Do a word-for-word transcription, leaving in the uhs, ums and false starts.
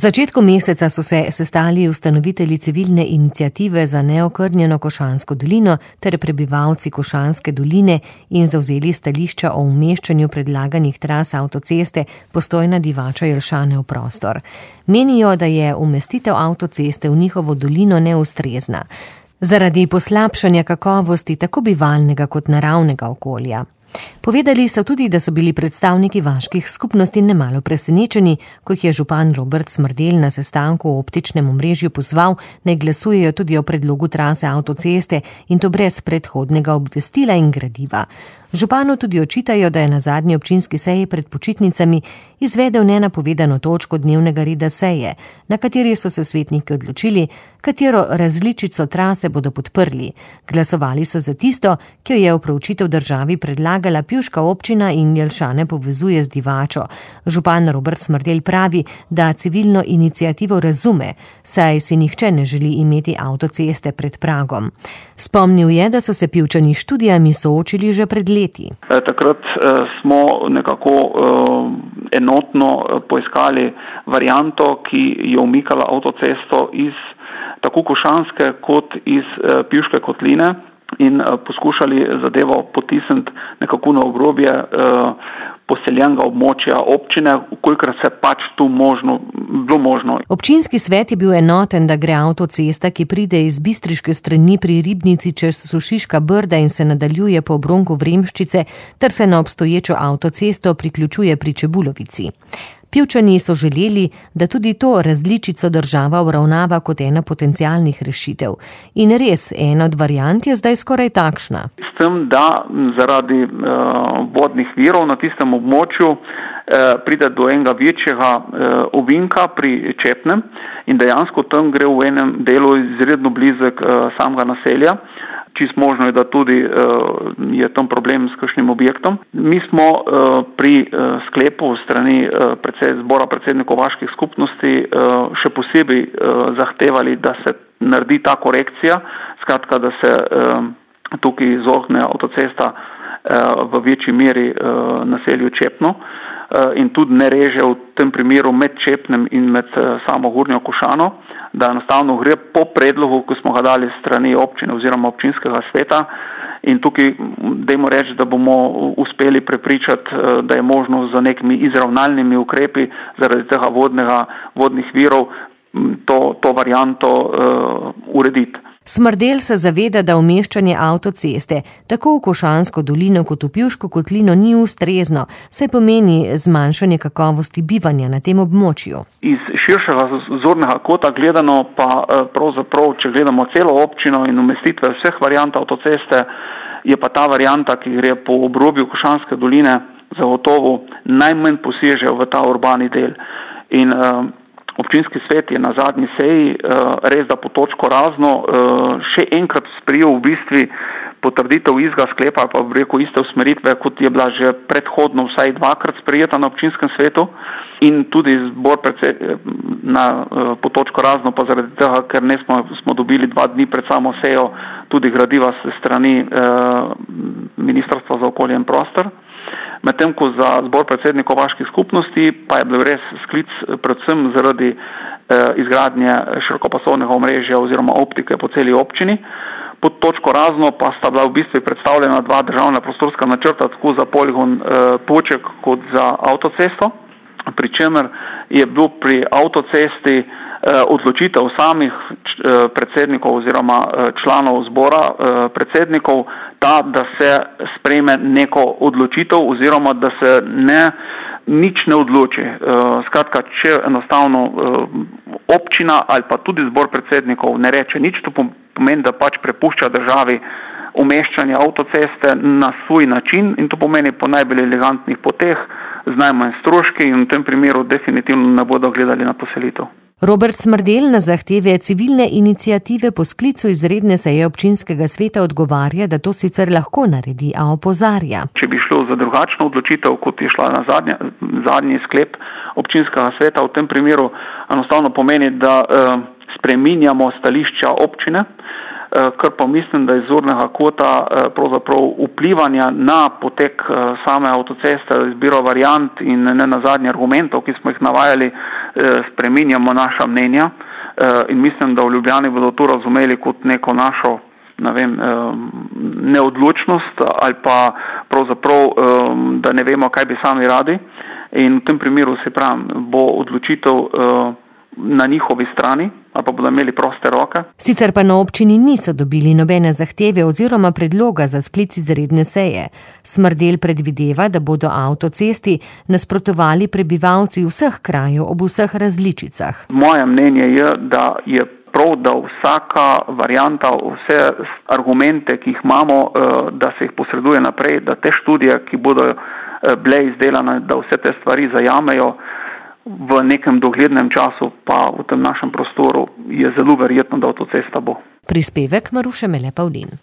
začetku meseca so se sestali ustanovitelji civilne iniciative za neokrnjeno Košansko dolino ter prebivalci Košanske doline in zavzeli stališča o umeščanju predlaganih tras avtoceste Postojna-Divača-Jelšane v prostor. Menijo, da je umestitev avtoceste v njihovo dolino neustrezna, zaradi poslabšanja kakovosti tako bivalnega kot naravnega okolja. Povedali so tudi, da so bili predstavniki vaških skupnosti nemalo presenečeni, ko jih je župan Robert Smrdelj na sestanku o optičnem omrežju pozval, naj glasujejo tudi o predlogu trase avtoceste in to brez predhodnega obvestila in gradiva. Županu tudi očitajo, da je na zadnji občinski seji pred počitnicami izvedel nenapovedano točko dnevnega reda seje, na kateri so se svetniki odločili, katero različico trase bodo podprli. Glasovali so za tisto, ki jo je v proučitev državi predlagala pivška občina in Jelšane povezuje z Divačo. Župan Robert Smrdelj pravi, da civilno iniciativo razume, saj si nihče ne želi imeti avtoceste pred pragom. Spomnil je, da so se Pivčani študijami soočili že pred leti. Takrat smo nekako enotno poiskali varianto, ki je umikala avtocesto iz tako Košanske kot iz Pivške kotline in poskušali zadevo potisniti nekako na obrobje poseljenega območja občine, kolikor se pač tu možno, bilo možno. Občinski svet je bil enoten, da gre avtocesta, ki pride iz bistriške strani pri Ribnici čez Sušiška Brda in se nadaljuje po obronku Vremščice, ter se na obstoječo avtocesto priključuje pri Čebulovici. Pivčani so želeli, da tudi to različico država obravnava kot ena potencialnih rešitev. In res, ena od variant je zdaj skoraj takšna. S tem, da zaradi uh, vodnih virov na tistem območju uh, pride do enega večjega uh, ovinka pri Čepnem in dejansko tam gre v enem delu izredno blizek uh, samega naselja. Čisto možno je, da tudi uh, je tam problem s kakšnim objektom. Mi smo uh, pri uh, sklepu strani uh, predsed, zbora predsednikov vaških skupnosti uh, še posebej uh, zahtevali, da se naredi ta korekcija, skratka, da se uh, tukaj izogne avtocesta uh, v večji meri uh, naselju Čepno uh, in tudi ne reže v tem primeru med Čepnem in med uh, samo Gornjo Košano, da enostavno gre po predlogu, ko smo ga dali strani občine oziroma občinskega sveta in tukaj dajmo reči, da bomo uspeli prepričati, da je možno z nekimi izravnalnimi ukrepi zaradi tega vodnega, vodnih virov to, to varianto uh, urediti. Smrdelj se zaveda, da umeščanje avtoceste tako v Košansko dolino kot v Pivško kotlino ni ustrezno, saj pomeni zmanjšanje kakovosti bivanja na tem območju. Iz širšega zornega kota gledano pa pravzaprav, če gledamo celo občino in umestitve vseh variant avtoceste, je pa ta varianta, ki gre po obrobju Košanske doline, zagotovo najmanj poseže v ta urbani del. In uh, Občinski svet je na zadnji seji res da po točko razno še enkrat sprejel v bistvu potrditev istega sklepa, pa bi rekel iste usmeritve, kot je bila že predhodno vsaj dvakrat sprejeta na občinskem svetu in tudi zbor predsed, na, po točko razno, pa zaradi tega, ker ne smo, smo dobili dva dni pred samo sejo tudi gradiva s strani eh, Ministrstva za okolje in prostor. Medtem ko za zbor predsednikov vaških skupnosti pa je bil res sklic predvsem zaradi eh, izgradnje širokopasovnega omrežja oziroma optike po celi občini. Pod točko razno pa sta bila v bistvu predstavljena dva državna prostorska načrta, tako za poligon eh, Poček kot za avtocesto, pri čemer je bil pri avtocesti odločitev samih predsednikov oziroma članov zbora predsednikov ta, da se sprejme neko odločitev oziroma da se ne, nič ne odloči. Skratka, če enostavno občina ali pa tudi zbor predsednikov ne reče nič, to pomeni, da pač prepušča državi umeščanje avtoceste na svoj način in to pomeni po najbolj elegantnih poteh z najmanj stroški in v tem primeru definitivno ne bodo gledali na poselitev. Robert Smrdelj na zahteve civilne iniciative po sklicu izredne seje občinskega sveta odgovarja, da to sicer lahko naredi, a opozarja. Če bi šlo za drugačno odločitev, kot je šla na zadnje, zadnji sklep občinskega sveta, v tem primeru enostavno pomeni, da eh, spreminjamo stališča občine, kar pa mislim, da iz zornega kota pravzaprav vplivanja na potek same avtoceste, izbiro variant in ne nazadnje argumentov, ki smo jih navajali, spreminjamo naša mnenja in mislim, da v Ljubljani bodo to razumeli kot neko našo ne vem, neodločnost ali pa pravzaprav, da ne vemo, kaj bi sami radi. In v tem primeru, se pravim, bo odločitev na njihovi strani, ali pa bodo imeli proste roke. Sicer pa na občini niso dobili nobene zahteve oziroma predloga za sklic izredne seje. Smrdelj predvideva, da bodo avtocesti nasprotovali prebivalci vseh krajev ob vseh različicah. Moje mnenje je, da je prav, da vsaka varianta, vse argumente, ki jih imamo, da se jih posreduje naprej, da te študije, ki bodo bile izdelane, da vse te stvari zajamejo v nekem doglednem času, pa v tem našem prostoru je zelo verjetno, da avtocesta bo. Prispevek Maruše Mele Pavlin.